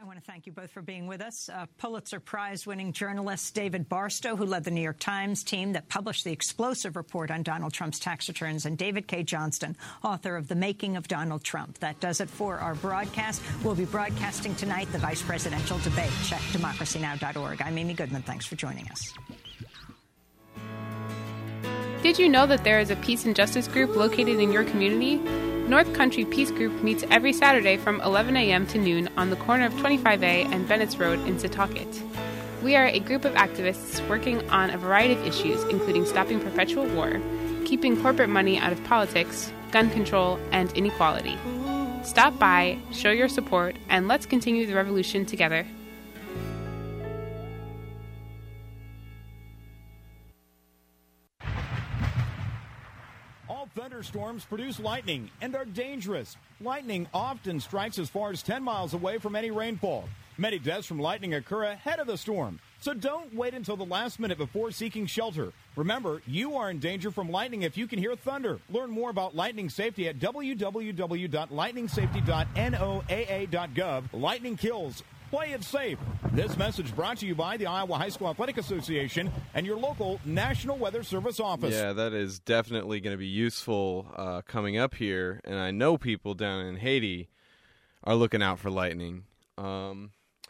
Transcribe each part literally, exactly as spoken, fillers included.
I want to thank you both for being with us. Uh, Pulitzer Prize-winning journalist David Barstow, who led the New York Times team that published the explosive report on Donald Trump's tax returns, and David Cay Johnston, author of The Making of Donald Trump. That does it for our broadcast. We'll be broadcasting tonight the vice presidential debate. Check democracy now dot org. I'm Amy Goodman. Thanks for joining us. Did you know that there is a peace and justice group located in your community? North Country Peace Group meets every Saturday from eleven a.m. to noon on the corner of twenty-five A and Bennett's Road in Setauket. We are a group of activists working on a variety of issues, including stopping perpetual war, keeping corporate money out of politics, gun control, and inequality. Stop by, show your support, and let's continue the revolution together. Thunderstorms produce lightning and are dangerous. Lightning often strikes as far as ten miles away from any rainfall. Many deaths from lightning occur ahead of the storm, so don't wait until the last minute before seeking shelter. Remember, you are in danger from lightning if you can hear thunder. Learn more about lightning safety at w w w dot lightning safety dot n o a a dot gov. Lightning kills. Play it safe. This message brought to you by the Iowa High School Athletic Association and your local National Weather Service office. Yeah, that is definitely going to be useful uh, coming up here. And I know people down in Haiti are looking out for lightning. Um,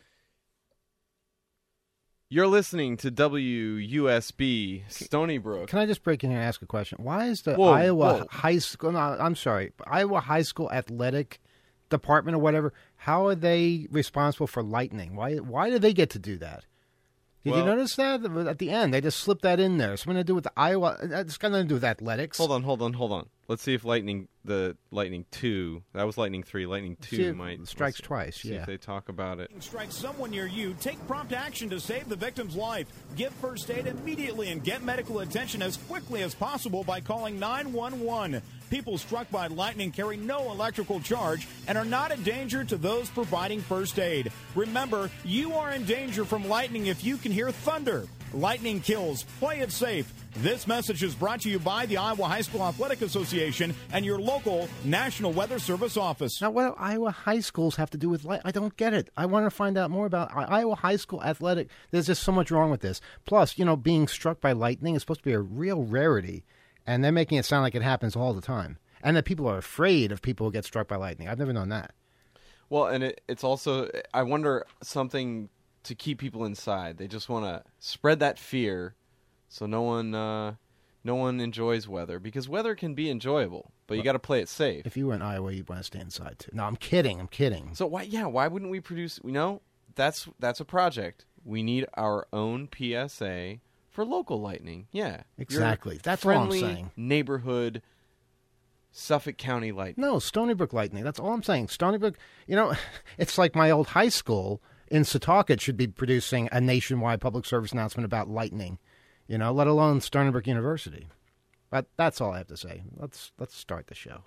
you're listening to W U S B Stony Brook. Can I just break in here and ask a question? Why is the whoa, Iowa whoa. High School, no, I'm sorry, Iowa High School Athletic Department or whatever, how are they responsible for lightning? Why Why do they get to do that? Did well, you notice that? At the end, they just slipped that in there. Something to do with the Iowa, it's got nothing to do with athletics. Hold on, hold on, hold on. Let's see if Lightning, the Lightning two, that was Lightning three, Lightning two might. Strikes twice, see yeah. if they talk about it. Strike someone near you. Take prompt action to save the victim's life. Give first aid immediately and get medical attention as quickly as possible by calling nine one one. People struck by lightning carry no electrical charge and are not a danger to those providing first aid. Remember, you are in danger from lightning if you can hear thunder. Lightning kills. Play it safe. This message is brought to you by the Iowa High School Athletic Association and your local National Weather Service office. Now, what do Iowa high schools have to do with light? I don't get it. I want to find out more about Iowa High School Athletic. There's just so much wrong with this. Plus, you know, being struck by lightning is supposed to be a real rarity, and they're making it sound like it happens all the time. And that people are afraid of people who get struck by lightning. I've never known that. Well, and it, it's also, I wonder, something to keep people inside. They just want to spread that fear so no one uh, no one enjoys weather. Because weather can be enjoyable, but you got to play it safe. If you were in Iowa, you'd want to stay inside, too. No, I'm kidding. I'm kidding. So, why? yeah, why wouldn't we produce, you know, that's, that's a project. We need our own P S A for local lightning. Yeah. Exactly. That's friendly all I'm saying. Neighborhood Suffolk County lightning. No, Stony Brook lightning. That's all I'm saying. Stony Brook, you know, it's like my old high school in Setauket should be producing a nationwide public service announcement about lightning, you know, let alone Stony Brook University. But that's all I have to say. Let's let's start the show.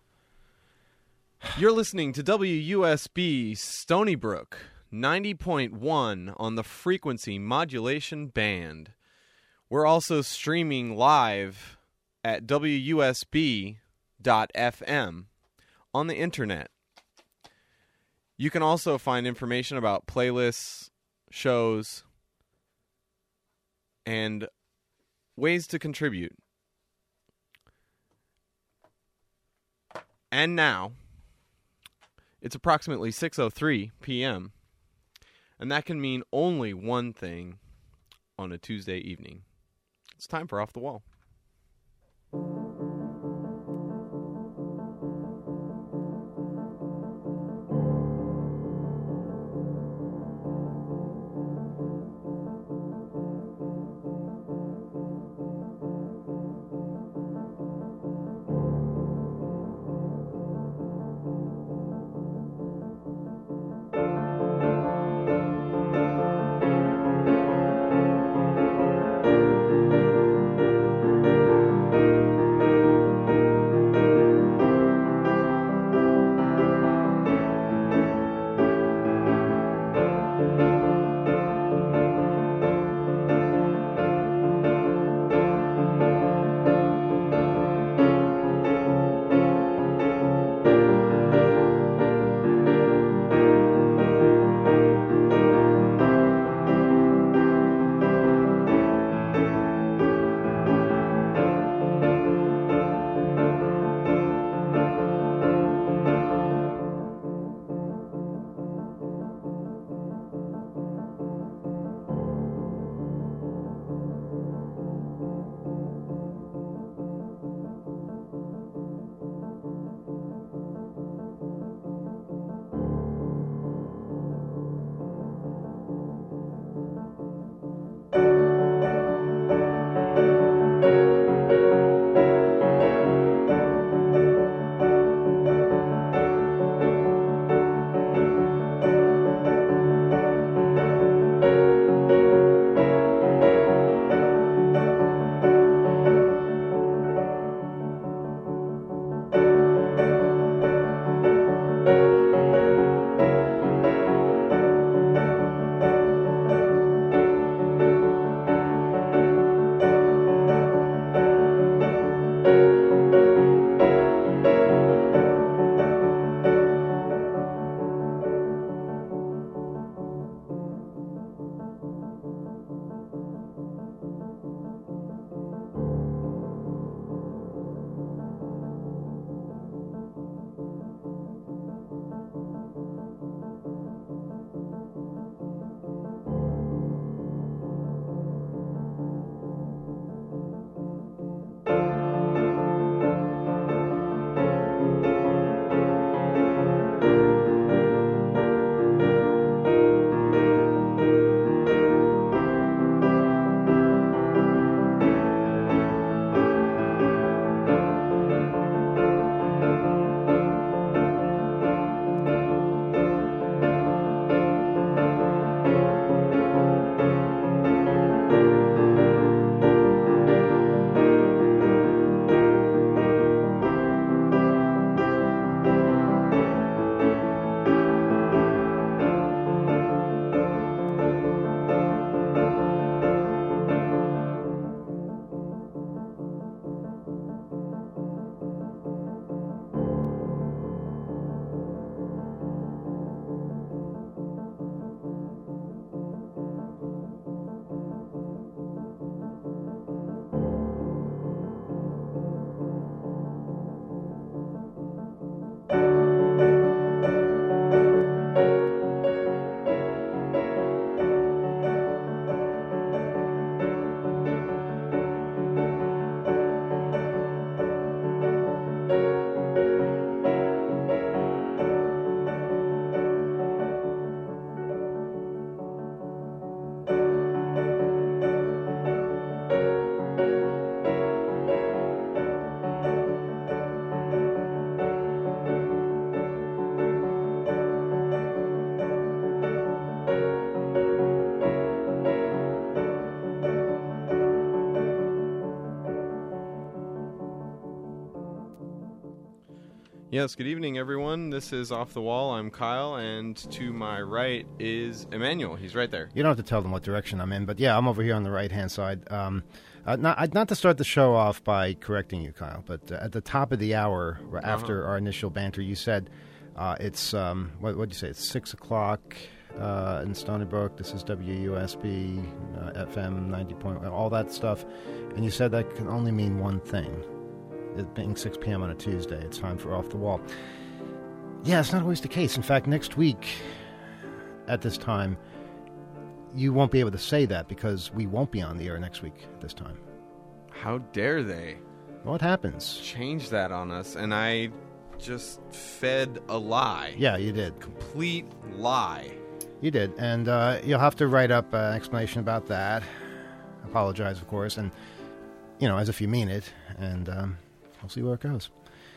You're listening to W U S B Stony Brook, ninety point one on the frequency modulation band. We're also streaming live at W U S B dot F M on the internet. You can also find information about playlists, shows, and ways to contribute. And now, it's approximately six oh three p.m., and that can mean only one thing on a Tuesday evening. It's time for Off the Wall. Yes, good evening, everyone. This is Off the Wall. I'm Kyle, and to my right is Emmanuel. He's right there. You don't have to tell them what direction I'm in, but yeah, I'm over here on the right-hand side. Um, uh, not, not to start the show off by correcting you, Kyle, but uh, at the top of the hour, uh-huh. after our initial banter, you said uh, it's, um, what did you say, it's six o'clock uh, in Stony Brook. This is W U S B, uh, F M ninety point one, all that stuff. And you said that can only mean one thing. It being six p.m. on a Tuesday, it's time for Off the Wall. Yeah, it's not always the case. In fact, next week at this time, you won't be able to say that because we won't be on the air next week at this time. How dare they? What happens? Change that on us, and I just fed a lie. Yeah, you did. Complete lie. You did, and uh, you'll have to write up an explanation about that. Apologize, of course, and, you know, as if you mean it, and... Um, We'll see where it goes.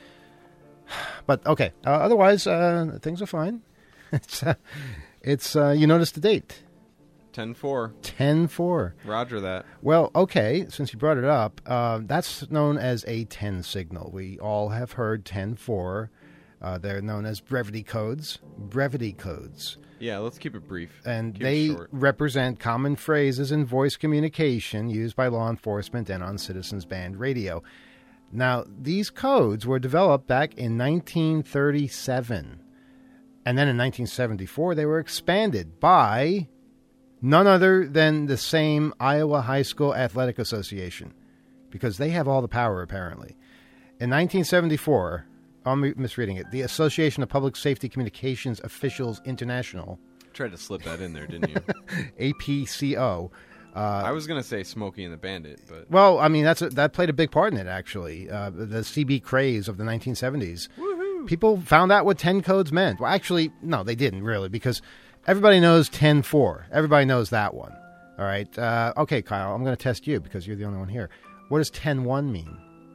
But, okay. Uh, otherwise, uh, things are fine. it's, uh, it's uh, you noticed the date. ten four. ten four. Roger that. Well, okay, since you brought it up, uh, that's known as a ten signal. We all have heard ten four. Uh, they're known as brevity codes. Brevity codes. Yeah, let's keep it brief. And keep they short. represent common phrases in voice communication used by law enforcement and on citizens band radio. Now, these codes were developed back in nineteen thirty-seven. And then in nineteen seventy-four, they were expanded by none other than the same Iowa High School Athletic Association, because they have all the power, apparently. In nineteen seventy-four, I'm misreading it, the Association of Public Safety Communications Officials International. Tried to slip that in there, didn't you? A P C O. Uh, I was going to say Smokey and the Bandit, but... Well, I mean, that's a, that played a big part in it, actually. Uh, the C B craze of the nineteen seventies. Woohoo! People found out what ten codes meant. Well, actually, no, they didn't, really, because everybody knows ten four. Everybody knows that one. All right? Uh, okay, Kyle, I'm going to test you because you're the only one here. What does ten one mean?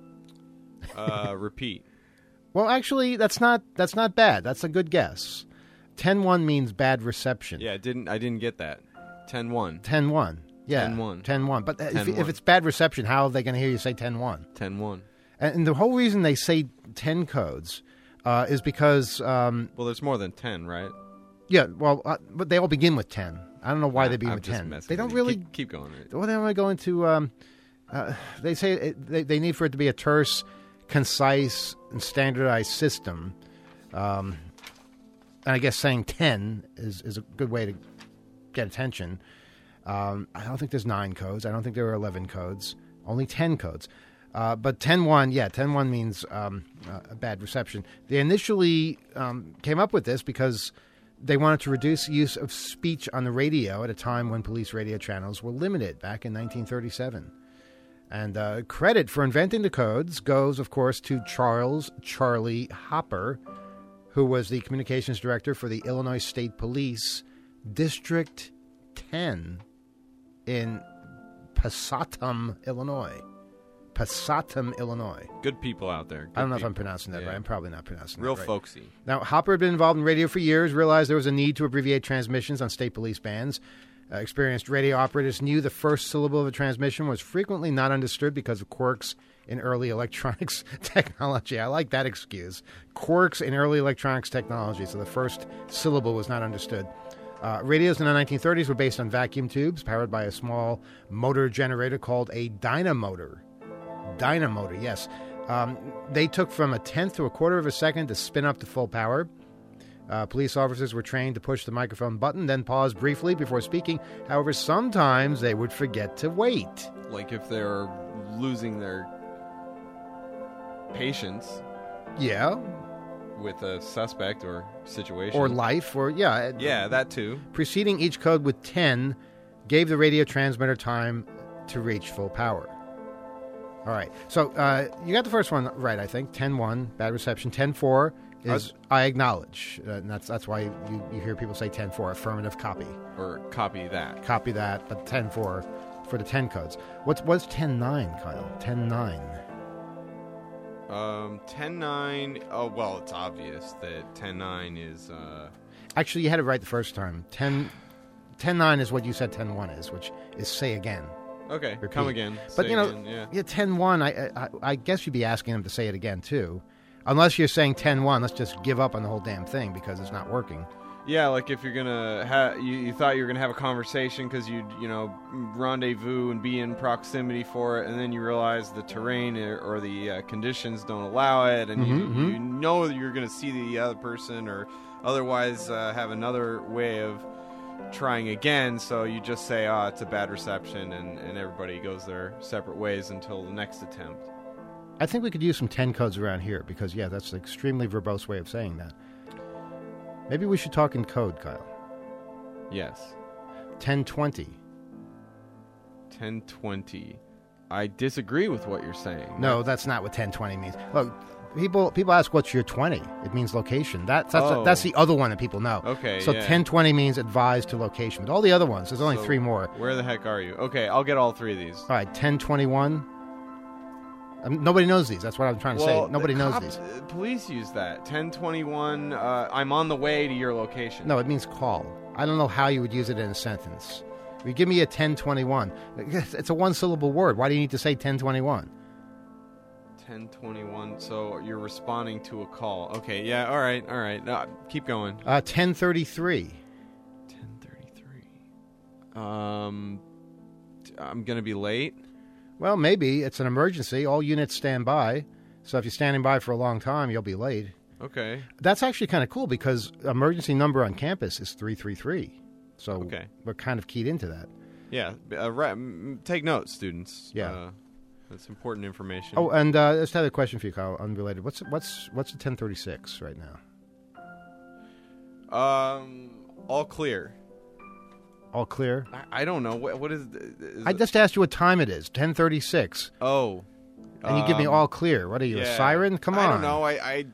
Uh, repeat. Well, actually, that's not that's not bad. That's a good guess. ten one means bad reception. Yeah, I didn't, I didn't get that. ten one. ten one. Yeah, ten one. ten one. But if, ten one. if it's bad reception, how are they going to hear you say ten one? ten one. And, and the whole reason they say ten codes uh, is because... Um, well, there's more than ten, right? Yeah, well, uh, but they all begin with ten. I don't know why nah, they begin I'm with just ten. messing They don't with you. really... Keep, keep going. Right? Well, they only go into... Um, uh, they say it, they, they need for it to be a terse, concise, and standardized system. Um, and I guess saying ten is, is a good way to get attention. Um, I don't think there's nine codes. I don't think there are eleven codes. Only ten codes. Uh, but ten one, yeah, ten one means um, uh, a bad reception. They initially um, came up with this because they wanted to reduce use of speech on the radio at a time when police radio channels were limited back in nineteen thirty-seven. And uh, credit for inventing the codes goes, of course, to Charles Charlie Hopper, who was the communications director for the Illinois State Police District ten in Passatum, Illinois. Passatum, Illinois. Good people out there. Good I don't know people. if I'm pronouncing that yeah. right. I'm probably not pronouncing Real that right. folksy. Now, Hopper had been involved in radio for years, realized there was a need to abbreviate transmissions on state police bands. Uh, experienced radio operators knew the first syllable of a transmission was frequently not understood because of quirks in early electronics technology. I like that excuse. Quirks in early electronics technology. So the first syllable was not understood. Uh, radios in the nineteen thirties were based on vacuum tubes powered by a small motor generator called a dynamotor. Dynamotor, yes. Um, they took from a tenth to a quarter of a second to spin up to full power. Uh, police officers were trained to push the microphone button, then pause briefly before speaking. However, sometimes they would forget to wait. Like if they're losing their patience. Yeah. With a suspect or situation. Or life, or, yeah. Yeah, that too. Preceding each code with ten gave the radio transmitter time to reach full power. All right. So uh, you got the first one right, I think. ten one, bad reception. ten four is I, I acknowledge. Uh, and that's that's why you, you hear people say ten four, affirmative copy. Or copy that. Copy that, but ten four for the ten codes. What's what's ten nine, Kyle? ten nine. Um, ten nine, oh, well, it's obvious that ten nine is... Uh... Actually, you had it right the first time. ten, ten nine is what you said ten one is, which is say again. Okay, Repeat. come again. But, say you know, again, yeah. yeah, ten one, I, I, I guess you'd be asking them to say it again, too. Unless you're saying ten one, let's just give up on the whole damn thing because it's not working. Yeah, like if you're gonna ha- you, you thought you were gonna have a conversation because you you know rendezvous and be in proximity for it, and then you realize the terrain or, or the uh, conditions don't allow it, and Mm-hmm, you, mm-hmm. you know that you're gonna see the other person or otherwise uh, have another way of trying again. So you just say, "Ah, oh, it's a bad reception," and, and everybody goes their separate ways until the next attempt. I think we could use some ten codes around here because, yeah, that's an extremely verbose way of saying that. Maybe we should talk in code, Kyle. Yes. ten twenty. ten twenty. I disagree with what you're saying. No, that's not what ten twenty means. Look, people people ask what's your twenty. It means location. That, that's Oh. that's the other one that people know. Okay, So yeah. ten twenty means advised to location. But all the other ones, there's only So three more. Where the heck are you? Okay, I'll get all three of these. All right, ten twenty-one. Um, nobody knows these. That's what I'm trying to Well, say. Nobody the knows cops- these. uh, Police use that. ten twenty-one, uh, I'm on the way to your location. No, it means call. I don't know how you would use it in a sentence. If you give me a ten twenty-one, it's a one-syllable word. Why do you need to say ten twenty-one? ten twenty-one, so you're responding to a call. Okay, yeah, all right, all right. No, keep going. Uh, ten thirty-three. ten thirty-three. Um, I'm going to be late. Well, maybe. It's an emergency. All units stand by. So if you're standing by for a long time, you'll be late. Okay. That's actually kind of cool because emergency number on campus is three three three. So Okay. we're kind of keyed into that. Yeah, uh, ra- m- take notes, students. Yeah. Uh, that's important information. Oh, and uh, let's have a question for you, Kyle, unrelated. What's what's what's the ten thirty-six right now? Um, all clear. All clear? I, I don't know. What, what is, is I it- just asked you what time it is, ten thirty-six. Oh. And you give me Um, all clear. What are you, yeah. a siren? Come on. I don't know. I, I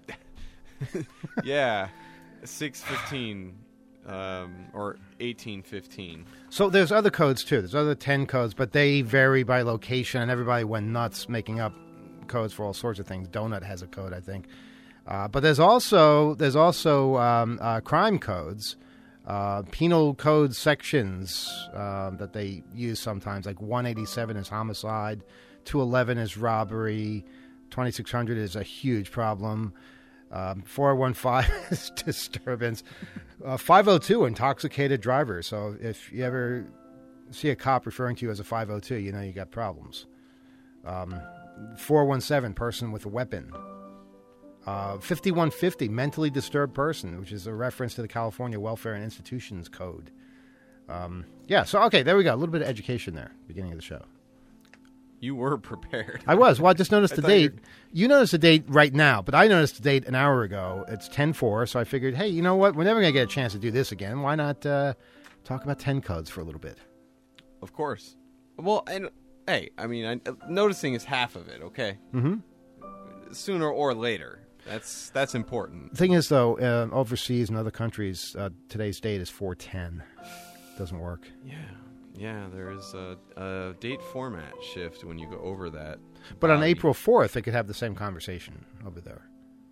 yeah, six fifteen, um, or eighteen fifteen. So there's other codes, too. There's other ten codes, but they vary by location, and everybody went nuts making up codes for all sorts of things. Donut has a code, I think. Uh, but there's also there's also um, uh, crime codes, uh, penal code sections um, that they use sometimes, like one eighty-seven is homicide, two eleven is robbery, twenty-six hundred is a huge problem, um, four one five is disturbance, uh, five oh two intoxicated driver. So if you ever see a cop referring to you as a five oh two, you know you got problems. Um, four one seven person with a weapon. Uh, fifty-one fifty mentally disturbed person, which is a reference to the California Welfare and Institutions Code. Um, yeah, so okay, there we go. A little bit of education there, beginning of the show. You were prepared. I was. Well, I just noticed I the thought date. you You noticed the date right now, but I noticed the date an hour ago. It's ten four, so I figured, hey, you know what? We're never going to get a chance to do this again. Why not uh, talk about ten codes for a little bit? Of course. Well, and hey, I mean, I, noticing is half of it. Okay. Mm-hmm. Sooner or later, that's that's important. The thing is, though, uh, overseas in other countries, uh, today's date is four ten. Doesn't work. Yeah, yeah. There is a, a date format shift when you go over that. But on body. April fourth, they could have the same conversation over there.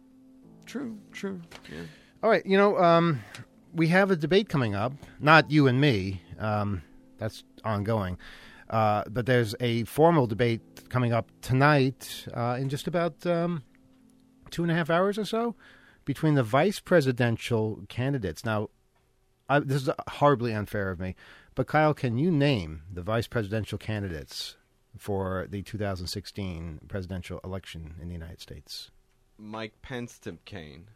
True. True. Yeah. All right, you know, um, we have a debate coming up. Not you and me. Um, that's ongoing. Uh, but there's a formal debate coming up tonight uh, in just about um, two and a half hours or so between the vice presidential candidates. Now, I, this is horribly unfair of me, but Kyle, can you name the vice presidential candidates for the two thousand sixteen presidential election in the United States? Mike Pence, Tim Kaine.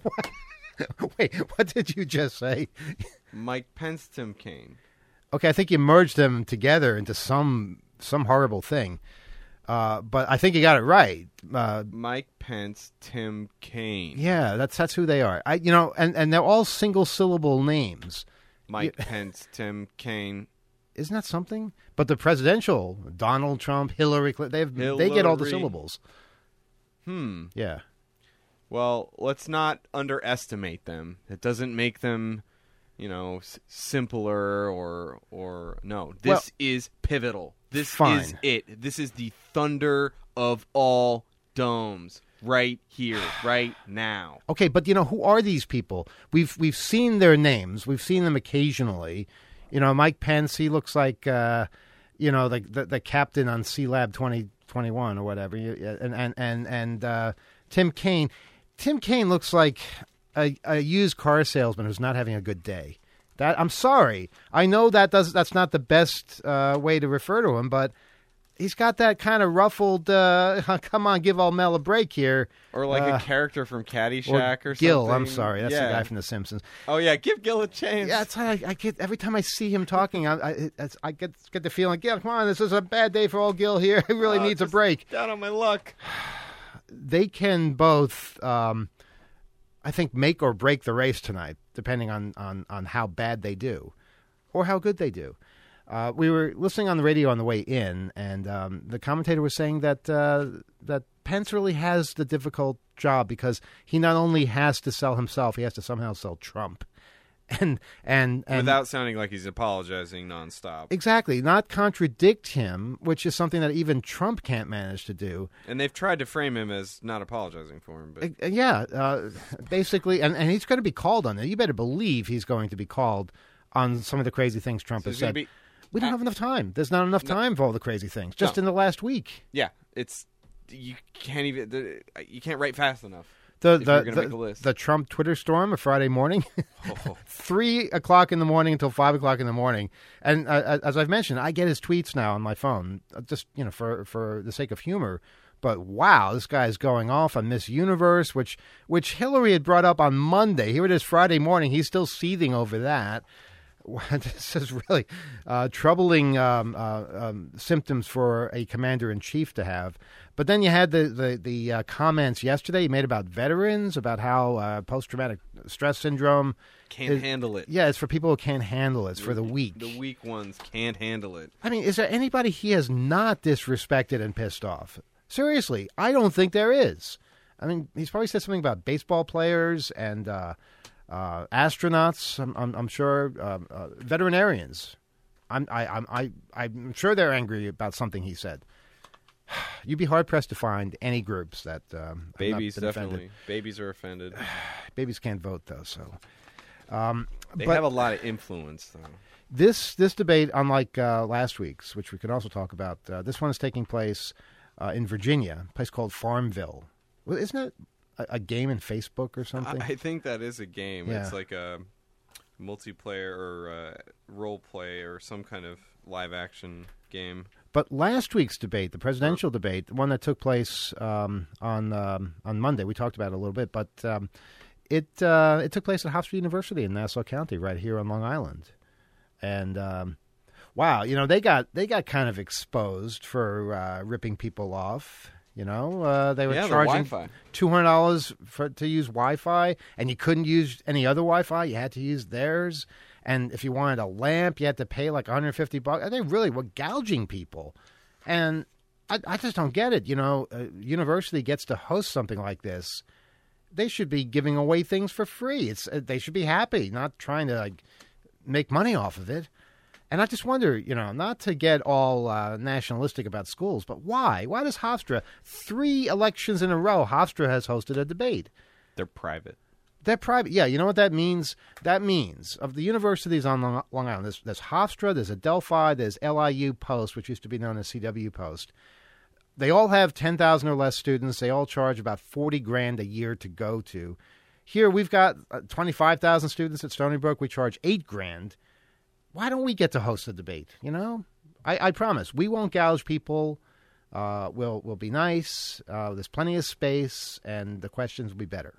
Wait, what did you just say? Mike Pence, Tim Kaine. Okay, I think you merged them together into some some horrible thing. Uh, but I think you got it right. Uh, Mike Pence, Tim Kaine. yeah, that's that's who they are. I, you know, and, and they're all single syllable names. Mike Pence, Tim Kaine. Isn't that something? But the presidential, Donald Trump, Hillary Clinton, they have, they get all the Hillary. syllables. Hmm. Yeah. Well, let's not underestimate them. It doesn't make them, you know, s- simpler or or no. This Well, is pivotal. This fine. is it. This is the thunder of all domes right here, right now. Okay, but you know, who are these people? We've we've seen their names. We've seen them occasionally. You know, Mike Pence, he looks like uh, you know, the, the the captain on C Lab twenty twenty-one or whatever. You- And and and and uh, Tim Kaine, Tim Kaine looks like a, a used car salesman who's not having a good day. That I'm sorry. I know that does that's not the best uh, way to refer to him, but he's got that kind of ruffled, uh, come on, give all Mel a break here. Or like uh, a character from Caddyshack or, or Gil, something. I'm sorry. That's yeah. the guy from The Simpsons. Oh, yeah, give Gil a chance. Yeah, it's like I, I get every time I see him talking, I, I, it's, I get get the feeling, Gil, come on, this is a bad day for old Gil here. He really oh, needs a break. Down on my luck. They can both, um, I think, make or break the race tonight, depending on, on, on how bad they do or how good they do. Uh, we were listening on the radio on the way in, and um, the commentator was saying that uh, that Pence really has the difficult job because he not only has to sell himself, he has to somehow sell Trump, and and, and without sounding like he's apologizing nonstop. Exactly, not contradict him, which is something that even Trump can't manage to do. And they've tried to frame him as not apologizing for him, but Uh, yeah, uh, basically, and, and he's going to be called on it. You better believe he's going to be called on some of the crazy things Trump so has he's gonna said. be. We don't have enough time. There's not enough time for all the crazy things. Just No. in the last week. Yeah, it's you can't even the, you can't write fast enough. The if the you're gonna the, make a list. the Trump Twitter storm of Friday morning, Oh. three o'clock in the morning until five o'clock in the morning. And uh, as I've mentioned, I get his tweets now on my phone, uh, just you know for for the sake of humor. But wow, this guy's going off on Miss Universe, which which Hillary had brought up on Monday. Here it is Friday morning. He's still seething over that. This is really uh, troubling um, uh, um, symptoms for a commander-in-chief to have. But then you had the the, the uh, comments yesterday he made about veterans, about how uh, post-traumatic stress syndrome Can't is- handle it. Yeah, it's for people who can't handle it. It's for the weak. The weak ones can't handle it. I mean, is there anybody he has not disrespected and pissed off? Seriously, I don't think there is. I mean, he's probably said something about baseball players and uh, uh, astronauts. I'm, I'm, I'm sure um, uh, veterinarians. I'm, I, I'm, I, I'm sure they're angry about something he said. You'd be hard pressed to find any groups that um, have not Babies been offended. definitely. Babies are offended. Babies can't vote though, so. Um, They but have a lot of influence, though. this this debate, unlike uh, last week's, which we could also talk about, uh, this one is taking place uh, in Virginia, a place called Farmville. Well, isn't it a, a game in Facebook or something? I, I think that is a game. Yeah. It's like a multiplayer or uh, role play or some kind of live action game. But last week's debate, the presidential debate, the one that took place um, on um, on Monday, we talked about it a little bit, but um, it uh, it took place at Hofstra University in Nassau County, right here on Long Island. And um, wow, you know they got they got kind of exposed for uh, ripping people off. You know, uh, they were Yeah, the charging Wi-Fi. two hundred dollars for to use Wi-Fi, and you couldn't use any other Wi-Fi. You had to use theirs. And if you wanted a lamp, you had to pay like one hundred fifty bucks. They really were gouging people. And I, I just don't get it. You know, a university gets to host something like this. They should be giving away things for free. It's uh, they should be happy, not trying to like make money off of it. And I just wonder, you know, not to get all uh, nationalistic about schools, but why? Why does Hofstra, three elections in a row, Hofstra has hosted a debate? They're private. They're private. Yeah, you know what that means? That means of the universities on Long, Long Island, there's, there's Hofstra, there's Adelphi, there's L I U Post, which used to be known as C W Post. They all have ten thousand or less students. They all charge about forty grand a year to go to. Here we've got uh, twenty-five thousand students at Stony Brook. We charge eight grand. Why don't we get to host a debate? You know, I, I promise we won't gouge people. Uh, we'll we'll be nice. Uh, there's plenty of space, and the questions will be better.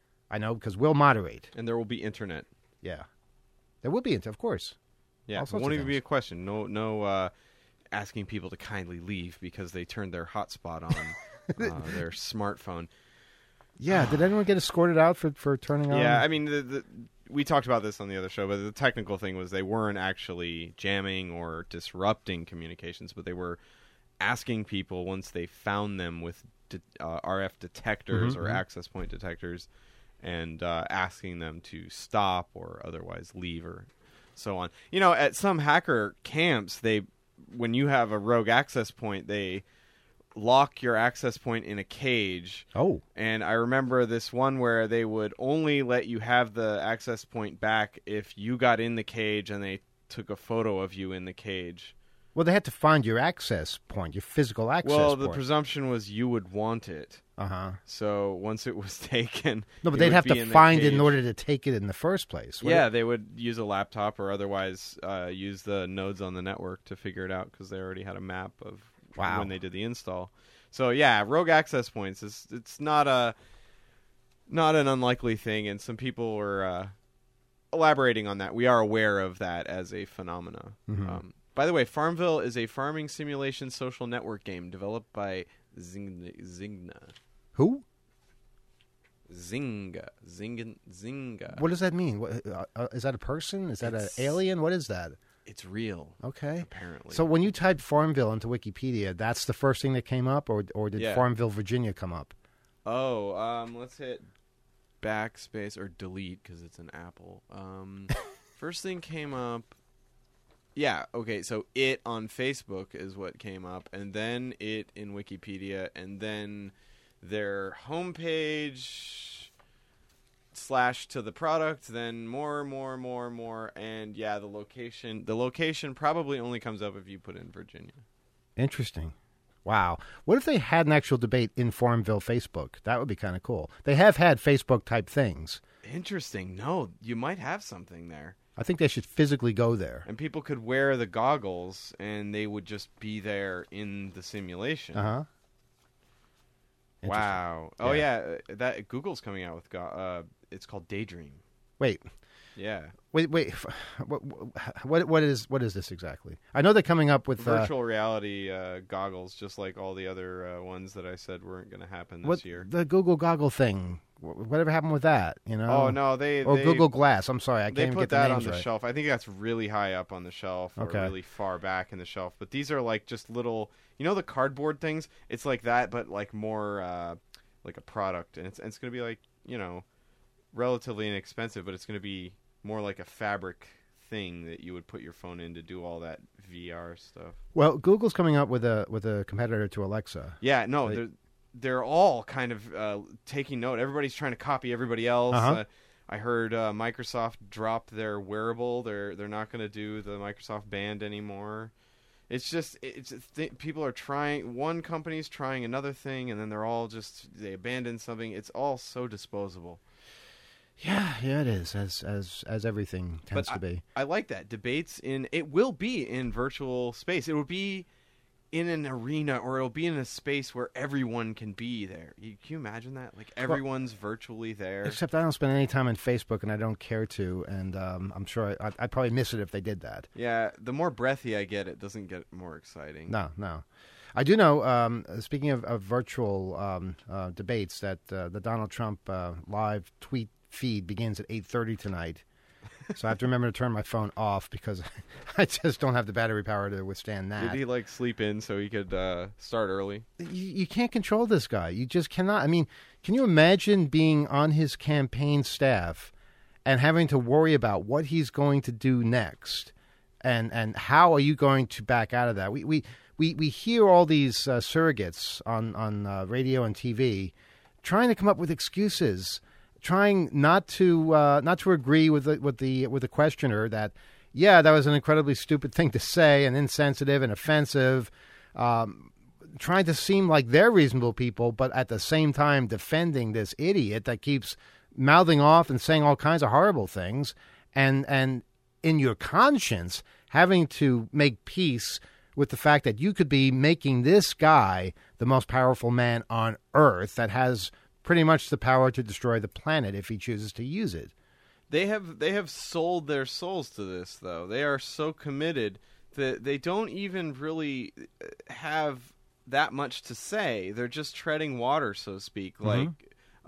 I know because we'll moderate. And there will be internet. Yeah, there will be, of course. Yeah, All it sorts won't of even be a things. question. No, no uh, asking people to kindly leave because they turned their hotspot on uh, their smartphone. Yeah, did anyone get escorted out for, for turning on? Yeah, I mean, the, the, we talked about this on the other show, but the technical thing was they weren't actually jamming or disrupting communications, but they were asking people once they found them with de- uh, R F detectors Mhm, or mhm. access point detectors and uh, asking them to stop or otherwise leave or so on. You know, at some hacker camps, they when you have a rogue access point, they lock your access point in a cage. Oh, And I remember this one where they would only let you have the access point back if you got in the cage and they took a photo of you in the cage. well, they had to find your access point, your physical access Well, the point. presumption was you would want it. Uh-huh. So once it was taken, No, but it they'd would have be to in the find it in cage. order to take it in the first place. What Yeah, if- they would use a laptop or otherwise uh, use the nodes on the network to figure it out because they already had a map of Wow. when they did the install. So yeah, rogue access points is it's not a not an unlikely thing, and some people were uh, elaborating on that. We are aware of that as a phenomena. Mhm. Um, by the way, Farmville is a farming simulation social network game developed by Zing- Zynga. Who? Zynga. Zynga. Zynga. What does that mean? What, uh, uh, is that a person? Is that an It's- alien? What is that? It's real, Okay. apparently. So when you typed Farmville into Wikipedia, that's the first thing that came up, or or did Yeah. Farmville, Virginia come up? Oh, um, let's hit backspace or delete because it's an Apple. Um, first thing came up. Yeah, okay, so it on Facebook is what came up, and then it in Wikipedia, and then their homepage slash to the product, then more, more, more, more, and yeah, the location. The location probably only comes up if you put in Virginia. Interesting. Wow. What if they had an actual debate in Farmville Facebook? That would be kind of cool. They have had Facebook type things. Interesting. No, you might have something there. I think they should physically go there. And people could wear the goggles, and they would just be there in the simulation. Uh huh. Wow. Oh yeah, uh, that Google's coming out with. Go- uh, it's called Daydream. Wait, Yeah, wait, wait. What, what, what is what is this exactly? I know they're coming up with uh, virtual reality uh, goggles, just like all the other uh, ones that I said weren't going to happen this what year. the Google goggle thing. Wh- Whatever happened with that? You know? Oh no, they Or they, Google Glass. I'm sorry, I they can't even put get the that names on the right. shelf. I think that's really high up on the shelf, or Okay. really far back in the shelf. But these are like just little, you know, the cardboard things. It's like that, but like more uh, like a product, and it's and it's going to be like, you know, relatively inexpensive, but it's going to be more like a fabric thing that you would put your phone in to do all that V R stuff. Well, Google's coming up with a with a competitor to Alexa. Yeah, no, They- they're they're all kind of uh, taking note. Everybody's trying to copy everybody else. Uh-huh. Uh, I heard uh, Microsoft drop their wearable. They're they're not going to do the Microsoft Band anymore. It's just it's th- people are trying. One company's trying another thing, and then they're all just they abandon something. It's all so disposable. Yeah, yeah, it is, as as as everything tends But to be. I like that debates in. It will be in virtual space. It will be in an arena, or it'll be in a space where everyone can be there. You, can you imagine that? Like everyone's virtually there. Except I don't spend any time on Facebook, and I don't care to, and um, I'm sure I, I'd, I'd probably miss it if they did that. Yeah, the more breathy I get, it doesn't get more exciting. No, no. I do know, um, speaking of, of virtual um, uh, debates, that uh, the Donald Trump uh, live tweet feed begins at eight thirty tonight. So I have to remember to turn my phone off because I just don't have the battery power to withstand that. Did he like sleep in so he could uh, start early? You, you can't control this guy. You just cannot. I mean, can you imagine being on his campaign staff and having to worry about what he's going to do next? And and how are you going to back out of that? We we, we, we hear all these uh, surrogates on, on uh, radio and T V trying to come up with excuses, trying not to uh, not to agree with the, with the with the questioner that, yeah, that was an incredibly stupid thing to say and insensitive and offensive, um, trying to seem like they're reasonable people, but at the same time defending this idiot that keeps mouthing off and saying all kinds of horrible things, and and in your conscience having to make peace with the fact that you could be making this guy the most powerful man on earth that has pretty much the power to destroy the planet if he chooses to use it. They have they have sold their souls to this, though. They are so committed that they don't even really have that much to say. They're just treading water, so to speak, Mm-hmm. like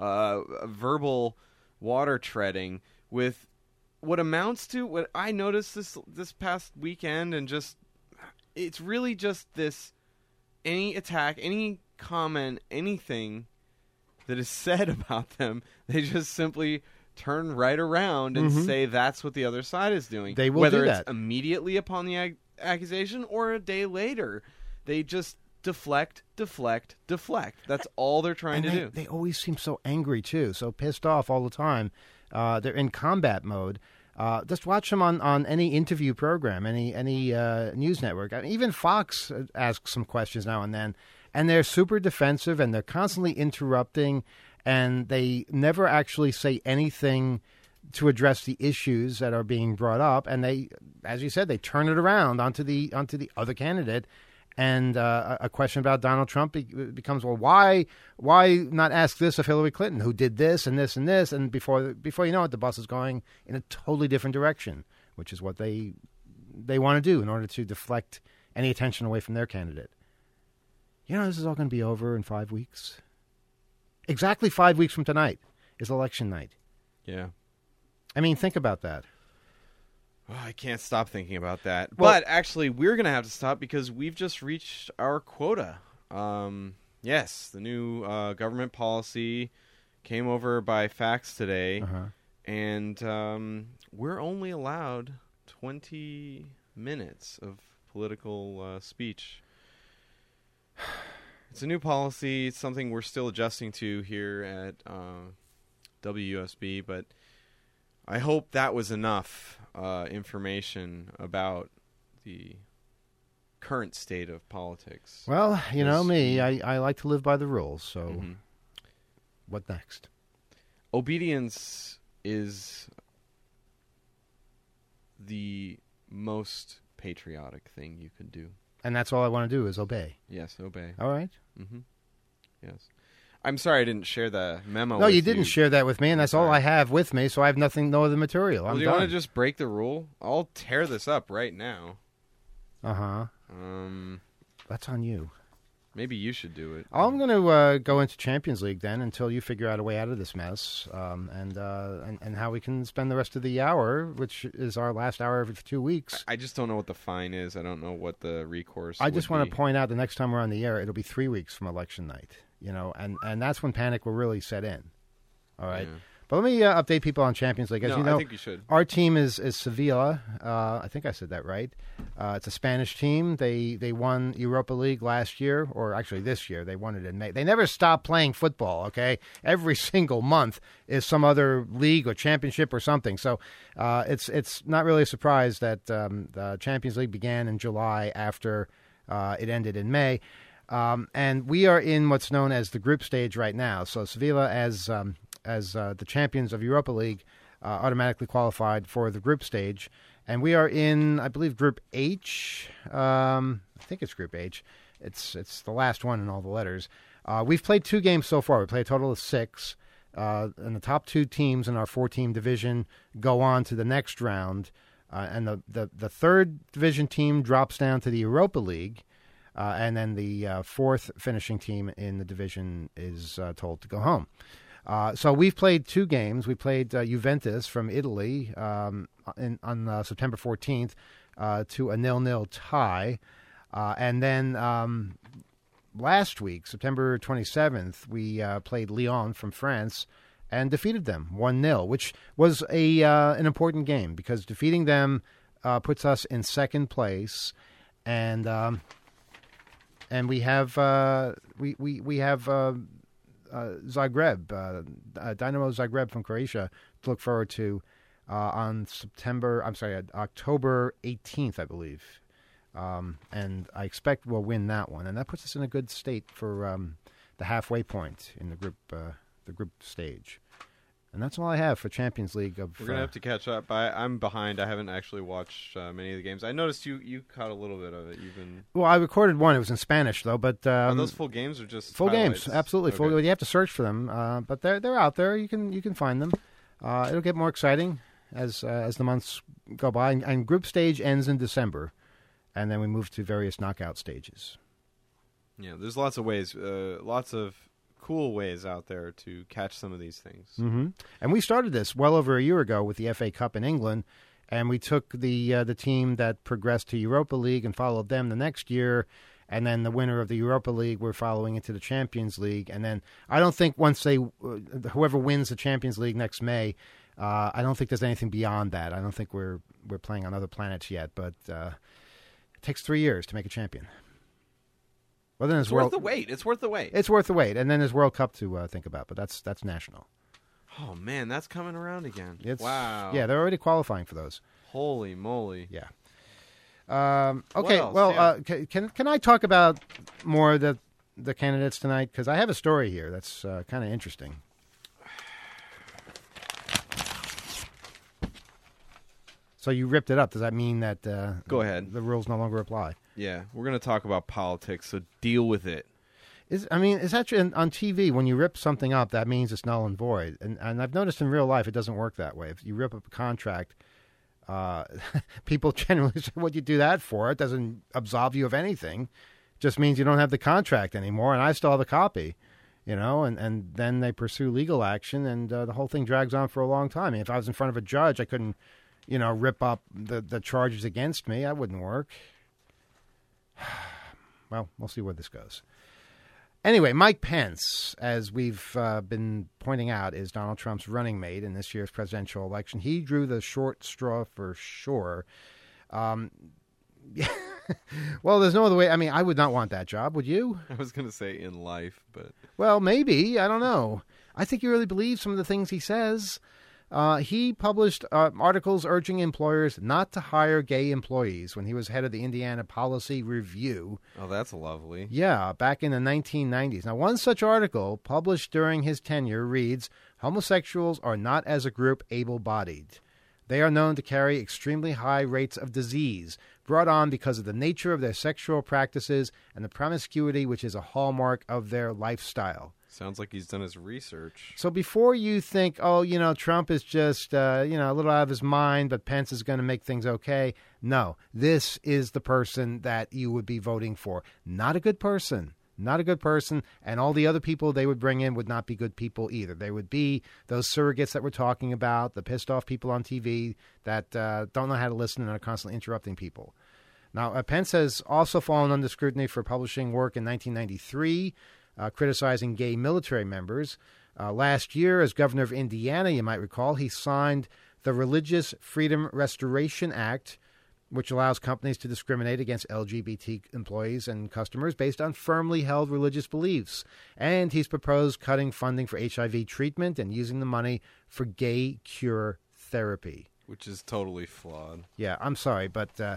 uh, verbal water treading with what amounts to what I noticed this this past weekend, and just it's really just this: any attack, any comment, anything that is said about them, they just simply turn right around and Mhm. say that's what the other side is doing. They will Whether do it's that. immediately upon the ag- accusation or a day later. They just deflect, deflect, deflect. That's all they're trying And to they, do. they always seem so angry, too, so pissed off all the time. Uh, they're in combat mode. Uh, just watch them on, on any interview program, any any uh, news network. I mean, even Fox asks some questions now and then, and they're super defensive, and they're constantly interrupting, and they never actually say anything to address the issues that are being brought up. And they, as you said, they turn it around onto the onto the other candidate. And uh, a question about Donald Trump be- becomes, well, why why not ask this of Hillary Clinton, who did this and this and this? And before before you know it, the bus is going in a totally different direction, which is what they they want to do in order to deflect any attention away from their candidate. You know, this is all going to be over in five weeks. Exactly five weeks from tonight is election night. Yeah. I mean, think about that. Oh, I can't stop thinking about that. Well, but actually, we're going to have to stop because we've just reached our quota. Um, yes, the new uh, government policy came over by fax today, Uh-huh. and um, we're only allowed twenty minutes of political uh, speech. It's a new policy. It's something we're still adjusting to here at uh, W U S B, but I hope that was enough uh, information about the current state of politics. Well, you know Yes. me, I, I like to live by the rules, so Mhm. what next? Obedience is the most patriotic thing you could do. And that's all I want to do is obey. Yes, obey. All right? Mm-hmm. Yes. I'm sorry I didn't share the memo No, with you didn't share that with me, and that's all Sorry. I have with me, so I have nothing, no other material. Well, I'm do you want to done. just break the rule? I'll tear this up right now. Uh-huh. Um, That's on you. maybe you should do it. I'm going to uh, go into Champions League then until you figure out a way out of this mess, um, and, uh, and and how we can spend the rest of the hour, which is our last hour every two weeks. I just don't know what the fine is. I don't know what the recourse I just would want be. to point out the next time we're on the air, it'll be three weeks from election night, you know, and, and that's when panic will really set in. All right. Yeah. But let me uh, update people on Champions League. As No, you know, I think you should. our team is, is Sevilla. Uh, I think I said that right. Uh, it's a Spanish team. They they won Europa League last year, or actually this year. They won it in May. They never stop playing football, okay? Every single month is some other league or championship or something. So uh, it's it's not really a surprise that um, the Champions League began in July after uh, it ended in May. Um, and we are in what's known as the group stage right now. So Sevilla, as um, as uh, the champions of Europa League, uh, automatically qualified for the group stage. And we are in, I believe, Group H. Um, I think it's Group H. It's it's the last one in all the letters. Uh, we've played two games so far. We played a total of six. Uh, and the top two teams in our four-team division go on to the next round. Uh, and the, the, the third division team drops down to the Europa League. Uh, and then the uh, fourth finishing team in the division is uh, told to go home. Uh, so we've played two games. We played uh, Juventus from Italy um, in, on uh, September fourteenth uh, to a nil-nil tie. Uh, and then um, last week, September twenty-seventh, we uh, played Lyon from France and defeated them one nil, which was a uh, an important game because defeating them uh, puts us in second place. And... Um, And we have uh, we we we have uh, uh, Zagreb, uh, uh, Dynamo Zagreb from Croatia to look forward to uh, on September. I'm sorry, October eighteenth, I believe, um, and I expect we'll win that one, and that puts us in a good state for um, the halfway point in the group uh, the group stage. And that's all I have for Champions League. Of We're going to uh, have to catch up. I, I'm behind. I haven't actually watched uh, many of the games. I noticed you, you caught a little bit of it. You've been... Well, I recorded one. It was in Spanish, though. But um, Are those full games or just full highlights? games? Absolutely full. Okay. You have to search for them, uh, but they're they're out there. You can you can find them. Uh, it'll get more exciting as uh, as the months go by. And, and group stage ends in December, and then we move to various knockout stages. Yeah, there's lots of ways, uh, lots of cool ways out there to catch some of these things. Mm-hmm. And we started this well over a year ago with the F A Cup in England, and we took the uh, the team that progressed to Europa League and followed them the next year, and then the winner of the Europa League we're following into the Champions League. And then I don't think once they, uh, whoever wins the Champions League next May, uh, I don't think there's anything beyond that. I don't think we're we're playing on other planets yet, but uh, it takes three years to make a champion. Well, then It's there's World, worth the wait. It's worth the wait. It's worth the wait, and then there's World Cup to uh, think about, but that's that's national. Oh, man, that's coming around again. It's, wow. Yeah, they're already qualifying for those. Holy moly. Yeah. Um, okay. else? Well, Yeah. uh, ca- can can I talk about more the the candidates tonight? Because I have a story here that's uh, kind of interesting. So you ripped it up. Does that mean that uh, Go ahead. the rules no longer apply? Yeah, we're going to talk about politics, so deal with it. Is I mean, is that true? On T V, when you rip something up, that means it's null and void. And, and I've noticed in real life it doesn't work that way. If you rip up a contract, uh, people generally say, what'd you do that for? It doesn't absolve you of anything. It just means you don't have the contract anymore, and I still have a copy. You know, and, and then they pursue legal action, and uh, the whole thing drags on for a long time. I mean, if I was in front of a judge, I couldn't, you know, rip up the, the charges against me. That wouldn't work. Well, we'll see where this goes. Anyway, Mike Pence, as we've uh, been pointing out, is Donald Trump's running mate in this year's presidential election. He drew the short straw for sure. Um, well, there's no other way. I mean, I would not want that job. Would you? I was going to say in life, but... Well, maybe. I don't know. I think you really believe some of the things he says. Uh, he published uh, articles urging employers not to hire gay employees when he was head of the Indiana Policy Review. Oh, that's lovely. Yeah, back in the nineteen nineties. Now, one such article published during his tenure reads, "Homosexuals are not as a group able-bodied. They are known to carry extremely high rates of disease, brought on because of the nature of their sexual practices and the promiscuity which is a hallmark of their lifestyle." Sounds like he's done his research. So before you think, oh, you know, Trump is just, uh, you know, a little out of his mind, but Pence is going to make things okay. No, this is the person that you would be voting for. Not a good person. Not a good person. And all the other people they would bring in would not be good people either. They would be those surrogates that we're talking about, the pissed off people on T V that uh, don't know how to listen and are constantly interrupting people. Now, uh, Pence has also fallen under scrutiny for publishing work in nineteen ninety-three, Uh, criticizing gay military members. Uh, last year, as governor of Indiana, you might recall, he signed the Religious Freedom Restoration Act, which allows companies to discriminate against L G B T employees and customers based on firmly held religious beliefs. And he's proposed cutting funding for H I V treatment and using the money for gay cure therapy. Which is totally flawed. Yeah, I'm sorry, but uh,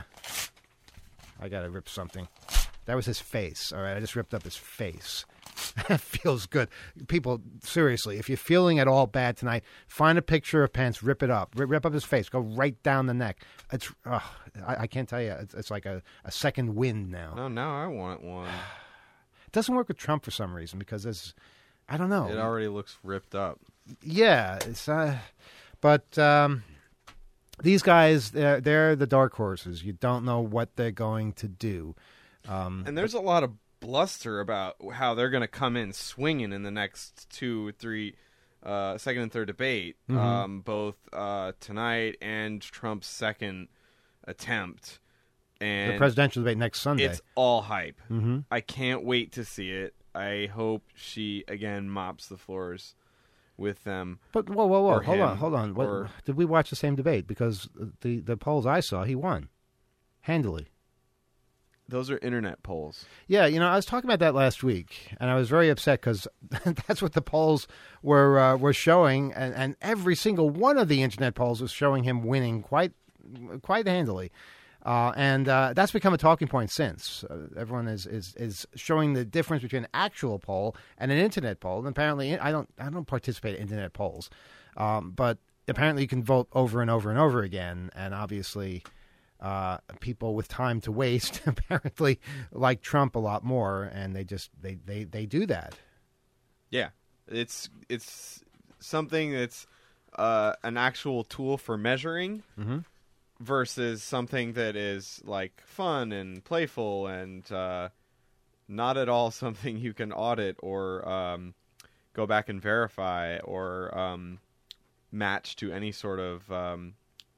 I got to rip something. That was his face, all right? I just ripped up his face. That feels good. People, seriously, if you're feeling at all bad tonight, find a picture of Pence, rip it up. Rip, rip up his face. Go right down the neck. It's, uh, I, I can't tell you. It's, it's like a, a second wind now. Oh, now I want one. It doesn't work with Trump for some reason because there's, I don't know. It already looks ripped up. Yeah. It's, uh, but um, these guys, they're, they're the dark horses. You don't know what they're going to do. Um, and there's a lot of bluster about how they're going to come in swinging in the next two, three, uh, second and third debate, mm-hmm. um, both uh, tonight and Trump's second attempt. And the presidential debate next Sunday. It's all hype. Mm-hmm. I can't wait to see it. I hope she, again, mops the floors with them. But, whoa, whoa, whoa, hold him, on, hold on. What, or, did we watch the same debate? Because the, the polls I saw, he won. Handily. Those are internet polls. Yeah, you know, I was talking about that last week, and I was very upset because that's what the polls were uh, were showing, and, and every single one of the internet polls was showing him winning quite quite handily. Uh, and uh, that's become a talking point since. Uh, everyone is, is, is showing the difference between an actual poll and an internet poll. And apparently, I don't I don't participate in internet polls, um, but apparently you can vote over and over and over again, and obviously... Uh, people with time to waste apparently like Trump a lot more, and they just they, they, they do that. Yeah, it's it's something that's uh, an actual tool for measuring mm-hmm. versus something that is like fun and playful and uh, not at all something you can audit or um, go back and verify or um, match to any sort of um,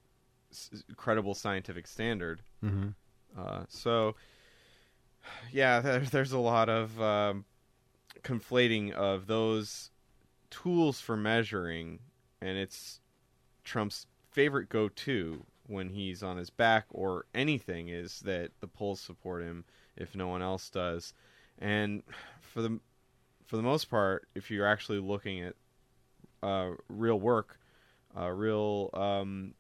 credible scientific standard. Mm-hmm. Uh, so, yeah, there, there's a lot of um, conflating of those tools for measuring, and it's Trump's favorite go-to when he's on his back or anything is that the polls support him if no one else does. And for the for the most part, if you're actually looking at uh, real work, uh, real um,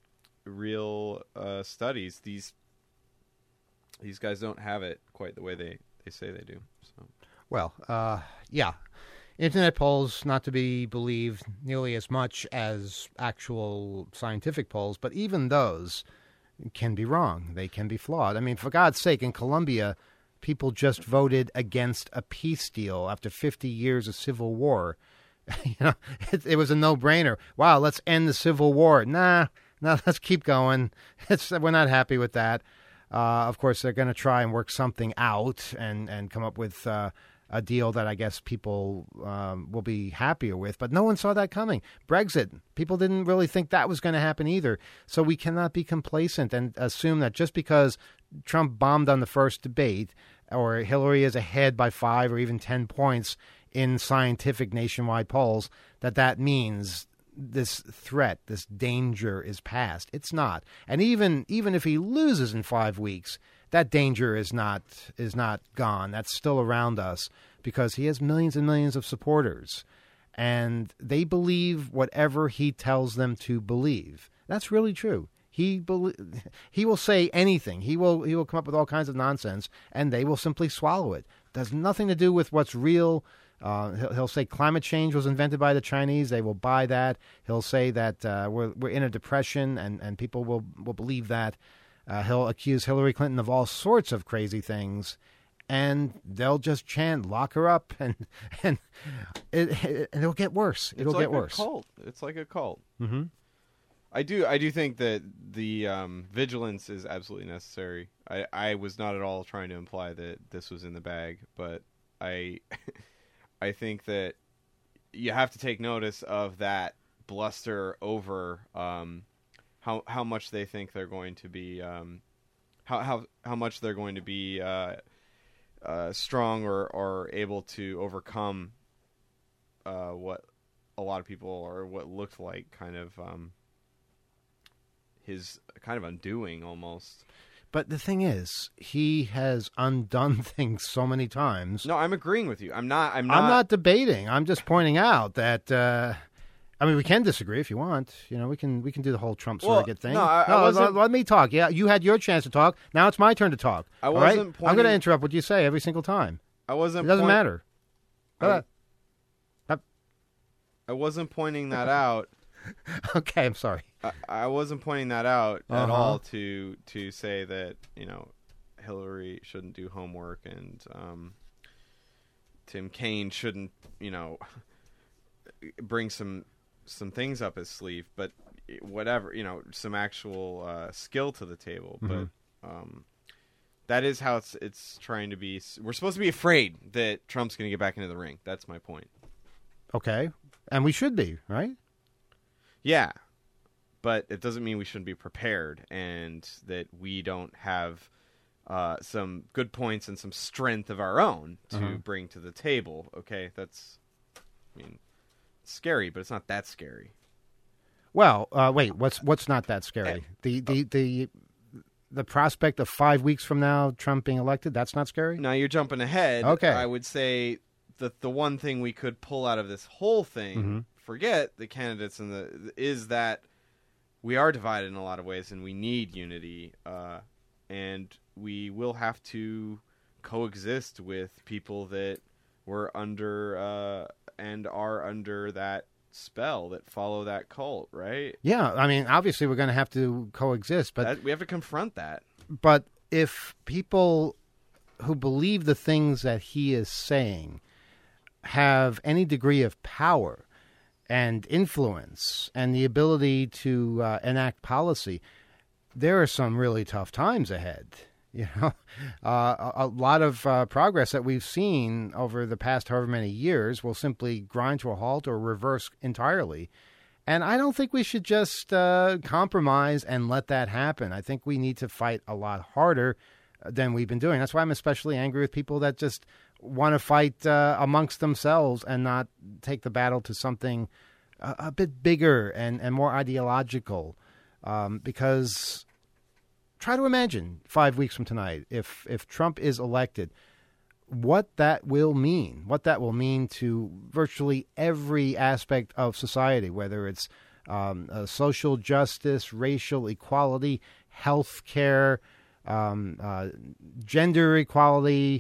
real uh, studies, these these guys don't have it quite the way they, they say they do. So, Well, uh, yeah. Internet polls not to be believed nearly as much as actual scientific polls, but even those can be wrong. They can be flawed. I mean, for God's sake, in Colombia, people just voted against a peace deal after fifty years of civil war. You know, it, it was a no-brainer. Wow, let's end the civil war. Nah, no, let's keep going. It's, we're not happy with that. Uh, of course, they're going to try and work something out and, and come up with uh, a deal that I guess people um, will be happier with. But no one saw that coming. Brexit, people didn't really think that was going to happen either. So we cannot be complacent and assume that just because Trump bombed on the first debate or Hillary is ahead by five or even ten points in scientific nationwide polls, that that means this threat, this danger is past. It's not. And even even if he loses in five weeks, that danger is not is not gone. That's still around us because he has millions and millions of supporters. And they believe whatever he tells them to believe. That's really true. He be- he will say anything. He will he will come up with all kinds of nonsense, and they will simply swallow it. It has nothing to do with what's real. Uh, he'll, he'll say climate change was invented by the Chinese. They will buy that. He'll say that uh, we're we're in a depression, and, and people will, will believe that. Uh, he'll accuse Hillary Clinton of all sorts of crazy things, and they'll just chant, "Lock her up," and and it, it, it'll get worse. It'll it's like get worse. A cult. It's like a cult. Mm-hmm. I do. I do think that the um, vigilance is absolutely necessary. I, I was not at all trying to imply that this was in the bag, but I. I think that you have to take notice of that bluster over um, how how much they think they're going to be, um, how how how much they're going to be uh, uh, strong or, or able to overcome uh, what a lot of people or what looked like kind of um, his kind of undoing almost. But the thing is, he has undone things so many times. No, I'm agreeing with you. I'm not. I'm not. I'm not debating. I'm just pointing out that. Uh, I mean, we can disagree if you want. You know, we can we can do the whole Trump surrogate well, thing. No, I, no I wasn't, let, let me talk. Yeah, you had your chance to talk. Now it's my turn to talk. I all wasn't. Right? Pointing, I'm going to interrupt what you say every single time. I wasn't. It doesn't point, matter. I, I wasn't pointing that out. Okay, I'm sorry. I, I wasn't pointing that out uh-huh. at all to to say that, you know, Hillary shouldn't do homework and um, Tim Kaine shouldn't, you know, bring some some things up his sleeve, but whatever, you know, some actual uh, skill to the table. Mm-hmm. But um, that is how it's it's trying to be. We're supposed to be afraid that Trump's going to get back into the ring. That's my point. Okay, and we should be, right? Yeah, but it doesn't mean we shouldn't be prepared and that we don't have uh, some good points and some strength of our own to uh-huh. bring to the table. Okay, that's, I mean, it's scary, but it's not that scary. Well, uh, wait, what's what's not that scary? The the the the prospect of five weeks from now Trump being elected, that's not scary? Now you're jumping ahead. Okay. I would say that the one thing we could pull out of this whole thing, mm-hmm. forget the candidates and the is that we are divided in a lot of ways and we need unity, uh, and we will have to coexist with people that were under uh, and are under that spell, that follow that cult, right? Yeah, I mean, obviously we're going to have to coexist, but that, we have to confront that. But if people who believe the things that he is saying have any degree of power and influence and the ability to uh, enact policy, there are some really tough times ahead. You know, uh, a, a lot of uh, progress that we've seen over the past however many years will simply grind to a halt or reverse entirely. And I don't think we should just uh, compromise and let that happen. I think we need to fight a lot harder than we've been doing. That's why I'm especially angry with people that just want to fight uh, amongst themselves and not take the battle to something a, a bit bigger and, and more ideological. Um, because try to imagine five weeks from tonight, if if Trump is elected, what that will mean, what that will mean to virtually every aspect of society, whether it's um, uh, social justice, racial equality, health care, um, uh, gender equality,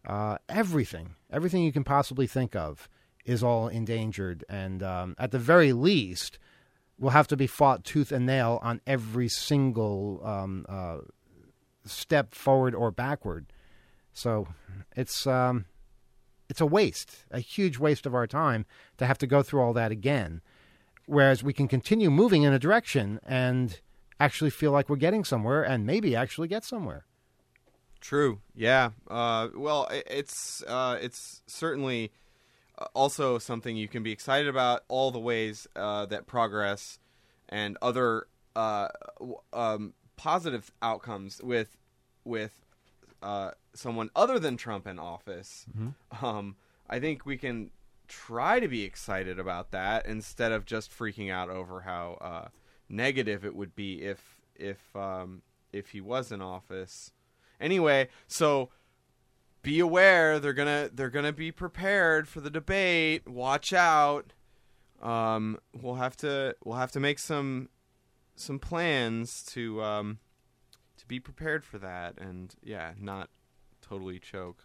Uh, everything, everything you can possibly think of is all endangered. And um, at the very least, will have to be fought tooth and nail on every single um, uh, step forward or backward. So it's um, it's a waste, a huge waste of our time to have to go through all that again. Whereas we can continue moving in a direction and actually feel like we're getting somewhere and maybe actually get somewhere. True. Yeah. Uh, well, it, it's uh, it's certainly also something you can be excited about, all the ways uh, that progress and other uh, um, positive outcomes with with uh, someone other than Trump in office. Mm-hmm. Um, I think we can try to be excited about that instead of just freaking out over how uh, negative it would be if if um, if he was in office. Anyway, so be aware they're gonna they're gonna be prepared for the debate. Watch out. Um, we'll have to we'll have to make some some plans to um, to be prepared for that, and yeah, not totally choke.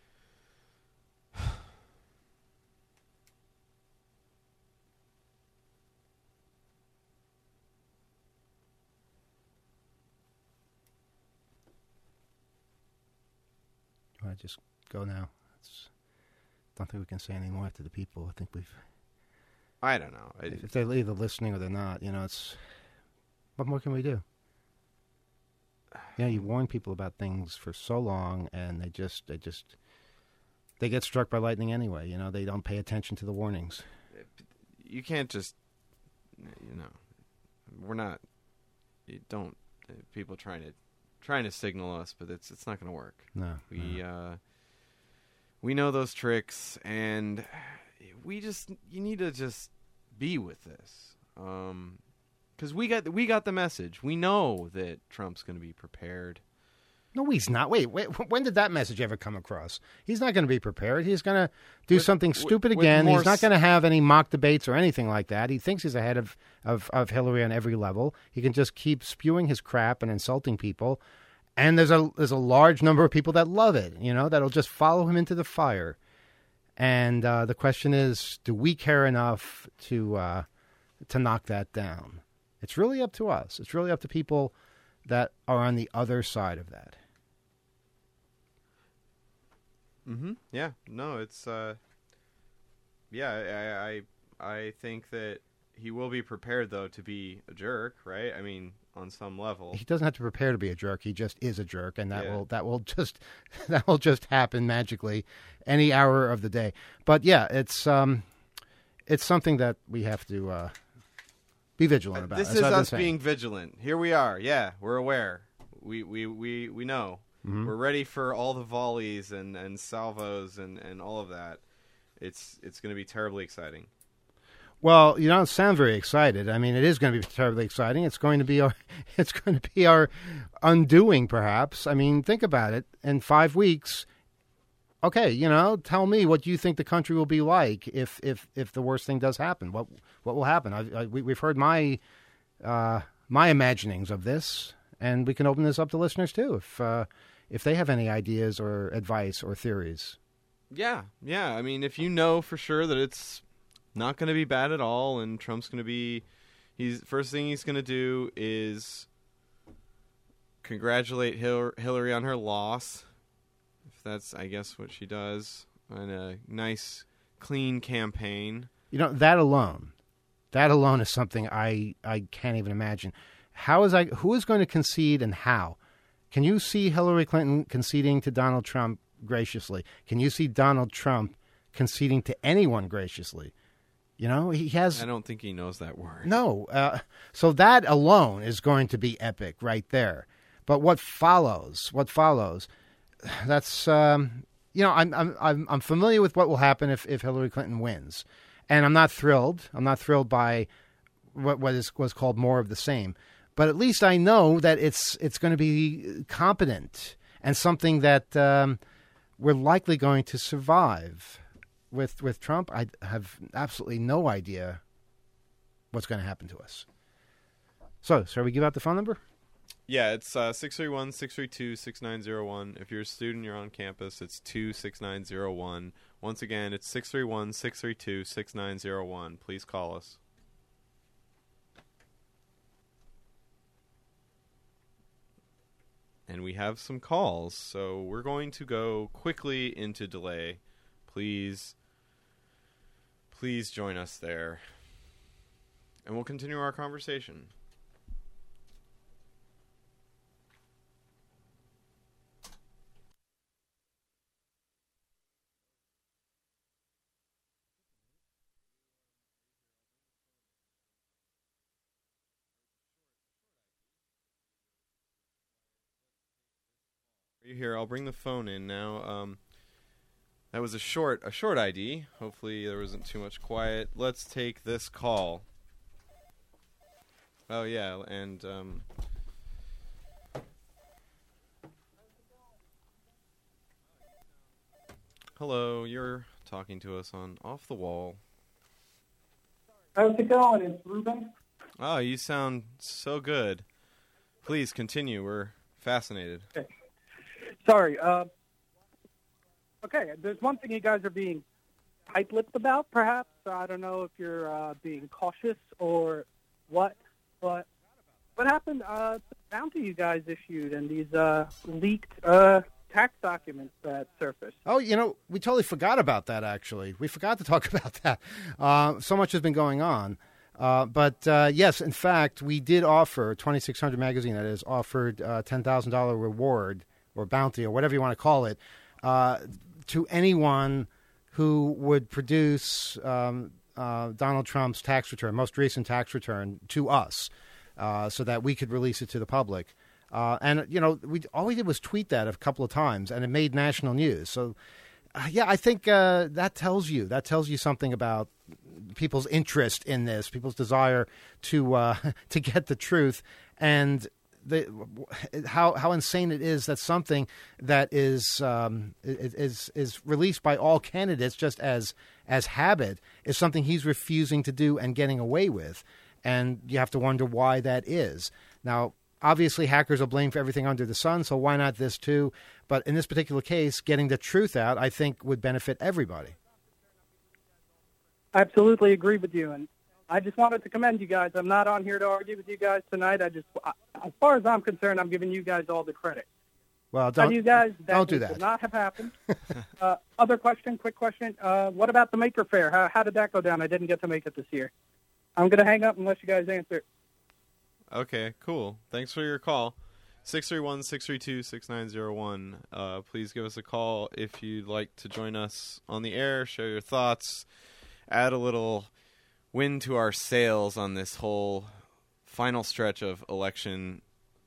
You want to just go now? It's, don't think we can say any more to the people. I think we've. I don't know. I, if they're either listening or they're not, you know, it's. What more can we do? Yeah, you warn people about things for so long, and they just, they just, they get struck by lightning anyway. You know, they don't pay attention to the warnings. You can't just, you know, we're not. You don't. People trying to. Trying to signal us, but it's it's not going to work. No, we no. uh, we know those tricks, and we just you need to just be with this, um, because we got we got the message. We know that Trump's going to be prepared. No, he's not. Wait, wait, when did that message ever come across? He's not going to be prepared. He's going to do with, something stupid with, again. With he's not going to have any mock debates or anything like that. He thinks he's ahead of, of, of Hillary on every level. He can just keep spewing his crap and insulting people. And there's a there's a large number of people that love it, you know, that'll just follow him into the fire. And uh, the question is, do we care enough to uh, to knock that down? It's really up to us. It's really up to people that are on the other side of that. Mm-hmm. Yeah. No, it's uh, yeah. I, I I think that he will be prepared though to be a jerk, right? I mean, on some level, he doesn't have to prepare to be a jerk. He just is a jerk, and that yeah. will that will just that will just happen magically any hour of the day. But yeah, it's um, it's something that we have to uh, be vigilant about. This is us being vigilant. Here we are. Yeah, we're aware. We we we we know. Mm-hmm. We're ready for all the volleys and, and salvos and, and all of that. It's it's going to be terribly exciting. Well, you don't sound very excited. I mean, it is going to be terribly exciting. It's going to be our it's going to be our undoing, perhaps. I mean, think about it. In five weeks, okay, you know, tell me what you think the country will be like if if, if the worst thing does happen. What what will happen? I, I, we, we've heard my uh, my imaginings of this, and we can open this up to listeners too if uh, if they have any ideas or advice or theories. Yeah, yeah. I mean, if you know for sure that it's not going to be bad at all, and Trump's going to be, he's first thing he's going to do is congratulate Hil- Hillary on her loss, if that's, I guess, what she does, and a nice, clean campaign. You know, that alone, that alone is something I, I can't even imagine. How is I? Who is going to concede and how? Can you see Hillary Clinton conceding to Donald Trump graciously? Can you see Donald Trump conceding to anyone graciously? You know, he has... I don't think he knows that word. No. Uh, so that alone is going to be epic right there. But what follows, what follows, that's, um, you know, I'm, I'm, I'm I'm familiar with what will happen if, if Hillary Clinton wins. And I'm not thrilled. I'm not thrilled by what, what is was called more of the same. But at least I know that it's it's going to be competent and something that um, we're likely going to survive. With with Trump, I have absolutely no idea what's going to happen to us. So, shall we give out the phone number? Yeah, it's uh, six three one, six three two, six nine zero one. If you're a student, you're on campus, it's two six nine zero one. Once again, it's six three one, six three two, six nine zero one. Please call us. And we have some calls, so we're going to go quickly into delay. Please, please join us there. And we'll continue our conversation. Here, I'll bring the phone in now. Um, that was a short, a short I D. Hopefully, there wasn't too much quiet. Let's take this call. Oh yeah, and um, hello. You're talking to us on Off the Wall. How's it going? It's Ruben. Oh, you sound so good. Please continue. We're fascinated. Okay. Sorry. Uh, okay, there's one thing you guys are being tight-lipped about, perhaps. I don't know if you're uh, being cautious or what, but what happened uh, to the bounty you guys issued and these uh, leaked uh, tax documents that surfaced? Oh, you know, we totally forgot about that, actually. We forgot to talk about that. Uh, so much has been going on. Uh, but, uh, yes, in fact, we did offer, twenty-six hundred magazine, that is, offered a ten thousand dollars reward or bounty or whatever you want to call it, uh, to anyone who would produce um, uh, Donald Trump's tax return, most recent tax return, to us uh, so that we could release it to the public. Uh, and, you know, we all we did was tweet that a couple of times, and it made national news. So, uh, yeah, I think uh, that tells you, that tells you something about people's interest in this, people's desire to uh, to get the truth, and the how how insane it is that something that is um, is is released by all candidates just as as habit is something he's refusing to do and getting away with, and you have to wonder why that is. Now, obviously, hackers are blamed for everything under the sun, so why not this too? But in this particular case, getting the truth out, I think, would benefit everybody. I absolutely agree with you, and I just wanted to commend you guys. I'm not on here to argue with you guys tonight. I just, as far as I'm concerned, I'm giving you guys all the credit. Well, don't, you guys, that don't do that. Would not have happened. uh, other question, quick question. Uh, what about the Maker Faire? How, how did that go down? I didn't get to make it this year. I'm going to hang up unless you guys answer. Okay, cool. Thanks for your call. six three one, six three two, six nine zero one. Uh, please give us a call if you'd like to join us on the air, share your thoughts, add a little wind to our sails on this whole final stretch of election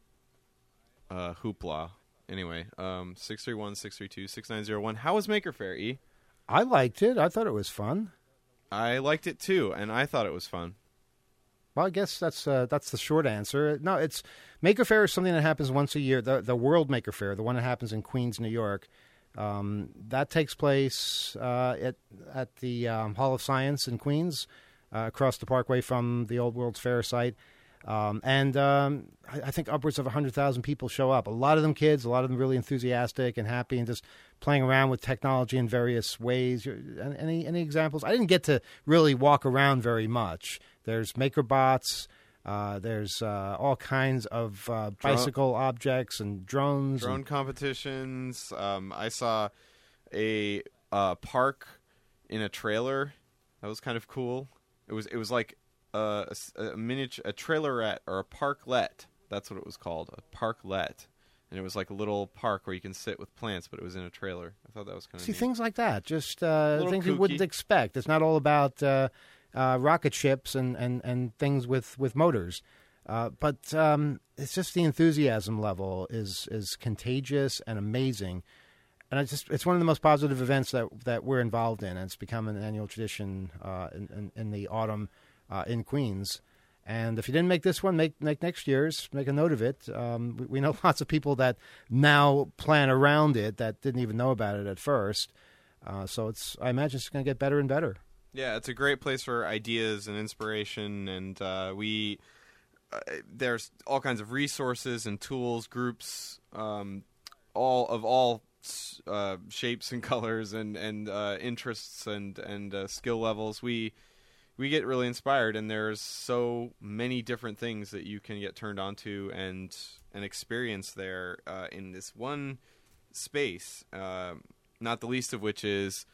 uh, hoopla. Anyway, um, six three one, six three two, six nine zero one. How was Maker Faire, E? I liked it. I thought it was fun. I liked it too, and I thought it was fun. Well, I guess that's uh, that's the short answer. No, it's Maker Faire is something that happens once a year. The the World Maker Faire, the one that happens in Queens, New York, um, that takes place uh, at at the um, Hall of Science in Queens, uh, across the Parkway from the old World's Fair site. Um, and um, I, I think upwards of one hundred thousand people show up. A lot of them kids, a lot of them really enthusiastic and happy and just playing around with technology in various ways. Any any examples? I didn't get to really walk around very much. There's MakerBots. Uh, there's uh, all kinds of uh, bicycle Drone. objects and drones. Drone and competitions. Um, I saw a uh, park in a trailer. That was kind of cool. It was it was like a, a, a miniature, a trailerette or a parklet. That's what it was called, a parklet. And it was like a little park where you can sit with plants, but it was in a trailer. I thought that was kind of See, neat. things like that. Just uh, things kooky. you wouldn't expect. It's not all about uh, uh, rocket ships and, and, and things with, with motors. Uh, but um, it's just the enthusiasm level is is contagious and amazing. And it's just it's one of the most positive events that that we're involved in. And it's become an annual tradition uh, in, in, in the autumn uh, in Queens. And if you didn't make this one, make make next year's. Make a note of it. Um, we, we know lots of people that now plan around it that didn't even know about it at first. Uh, so it's I imagine it's going to get better and better. Yeah, it's a great place for ideas and inspiration. And uh, we uh, there's all kinds of resources and tools, groups, um, all of all uh, shapes and colors and and uh, interests and and uh, skill levels. We we get really inspired, and there's so many different things that you can get turned on to and and experience there uh, in this one space. Uh, not the least of which is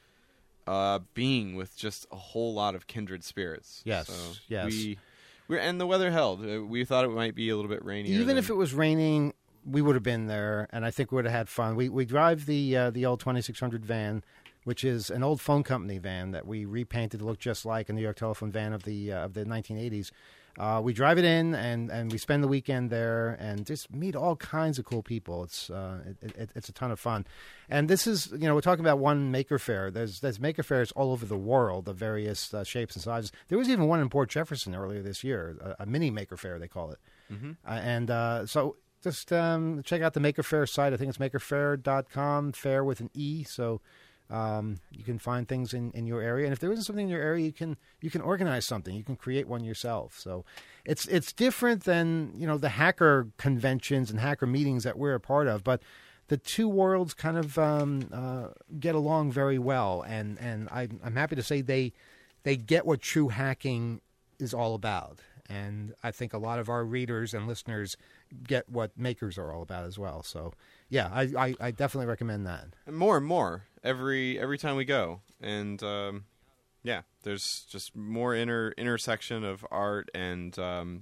uh, being with just a whole lot of kindred spirits. Yes, so yes. We, we're, and the weather held. Uh, we thought it might be a little bit rainy. Even than, if it was raining, we would have been there, and I think we would have had fun. We we drive the uh, the old twenty-six hundred van, which is an old phone company van that we repainted to look just like a New York Telephone van of the uh, of the nineteen eighties. Uh, we drive it in, and, and we spend the weekend there, and just meet all kinds of cool people. It's uh, it, it, it's a ton of fun, and this is you know we're talking about one Maker Faire. There's there's Maker Fairs all over the world of various uh, shapes and sizes. There was even one in Port Jefferson earlier this year, a, a mini Maker Faire they call it, mm-hmm. uh, and uh, so just um, check out the Maker Faire site. I think it's maker faire dot com, fair with an E. So. Um, you can find things in, in your area, and if there isn't something in your area, you can you can organize something. You can create one yourself. So it's it's different than you know the hacker conventions and hacker meetings that we're a part of. But the two worlds kind of um, uh, get along very well, and and I, I'm happy to say they they get what true hacking is all about. And I think a lot of our readers and listeners get what makers are all about as well. So, yeah, I, I, I definitely recommend that. And more and more every every time we go. And, um, yeah, there's just more inter intersection of art and um,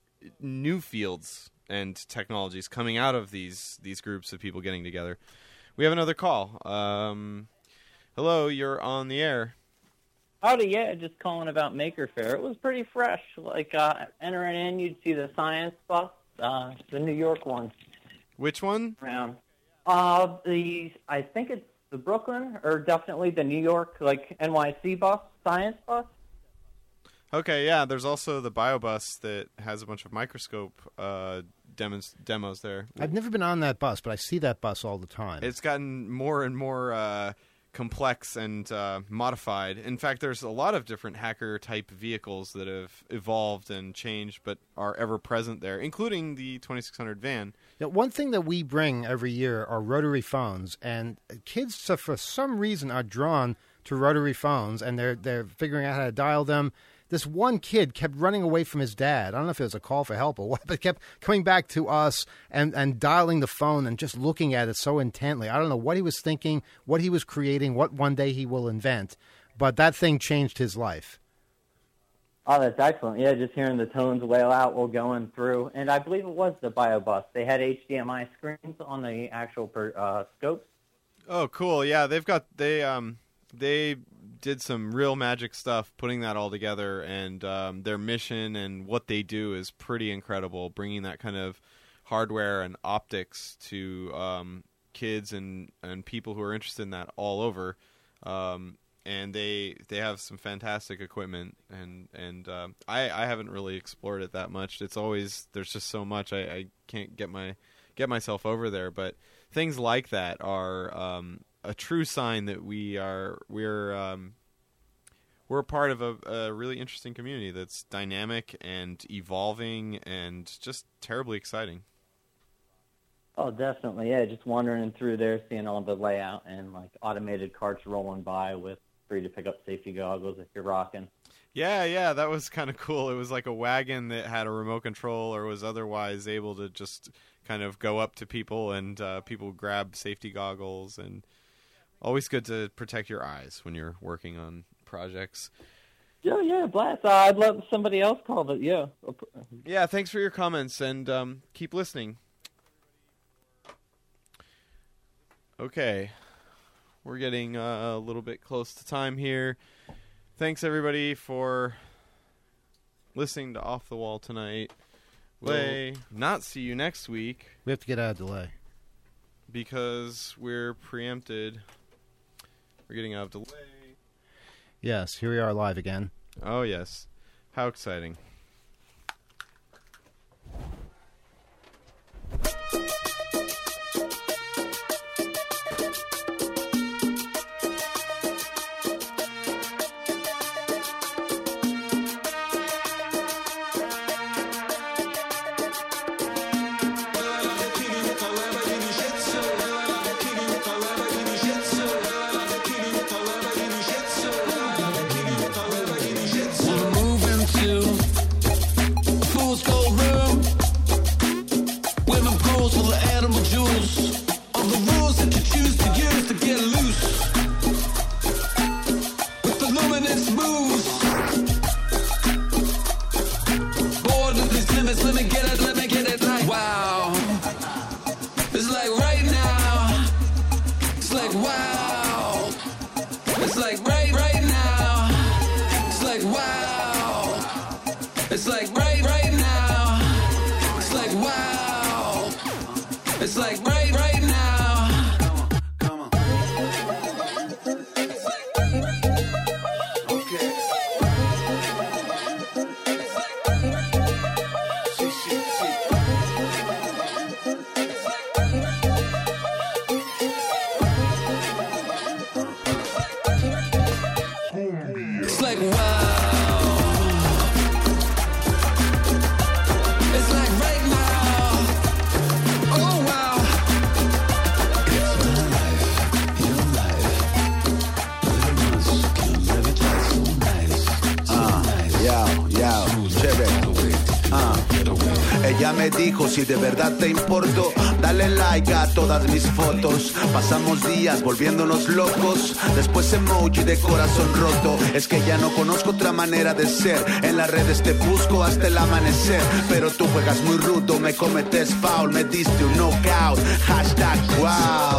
new fields and technologies coming out of these, these groups of people getting together. We have another call. Um, hello, you're on the air. Howdy, yeah, just calling about Maker Faire. It was pretty fresh. Like, uh, entering in, you'd see the science bus, uh, the New York one. Which one? Around. Uh, the, I think it's the Brooklyn, or definitely the New York, like, N Y C bus, science bus. Okay, yeah, there's also the BioBus that has a bunch of microscope uh, demos, demos there. I've never been on that bus, but I see that bus all the time. It's gotten more and more... Uh, complex and uh, modified. In fact, there's a lot of different hacker-type vehicles that have evolved and changed but are ever present there, including the twenty-six hundred van. Now, one thing that we bring every year are rotary phones, and kids, for some reason, are drawn to rotary phones, and they're, they're figuring out how to dial them. This one kid kept running away from his dad. I don't know if it was a call for help or what, but kept coming back to us and, and dialing the phone and just looking at it so intently. I don't know what he was thinking, what he was creating, what one day he will invent, but that thing changed his life. Oh, that's excellent. Yeah, just hearing the tones wail out while going through. And I believe it was the BioBus. They had H D M I screens on the actual per, uh, scopes. Oh, cool. Yeah, they've got... They, um, they... did some real magic stuff putting that all together, and um, their mission and what they do is pretty incredible, bringing that kind of hardware and optics to um, kids and, and people who are interested in that all over. Um, and they they have some fantastic equipment, and, and uh, I, I haven't really explored it that much. It's always, there's just so much, I, I can't get my get myself over there, but things like that are... Um, a true sign that we are we're um, we're a part of a, a really interesting community that's dynamic and evolving and just terribly exciting. Oh, definitely, yeah. Just wandering through there, seeing all the layout and like automated carts rolling by with free to pick up safety goggles if you're rocking. Yeah, yeah, that was kind of cool. It was like a wagon that had a remote control or was otherwise able to just kind of go up to people and uh, people grab safety goggles, and always good to protect your eyes when you're working on projects. Yeah, yeah, blast. Uh, I'd love somebody else call, but yeah. Yeah, thanks for your comments, and um, keep listening. Okay, we're getting uh, a little bit close to time here. Thanks, everybody, for listening to Off the Wall tonight. We'll not see you next week. We have to get out of delay. Because we're preempted. We're getting out of delay. Yes, here we are live again. Oh, yes. How exciting. Ella me dijo, si de verdad te importo, dale like a todas mis fotos. Pasamos días volviéndonos locos, después emoji de corazón roto. Es que ya no conozco otra manera de ser. En las redes te busco hasta el amanecer, pero tú juegas muy rudo, me cometes foul, me diste un knockout. Hashtag wow.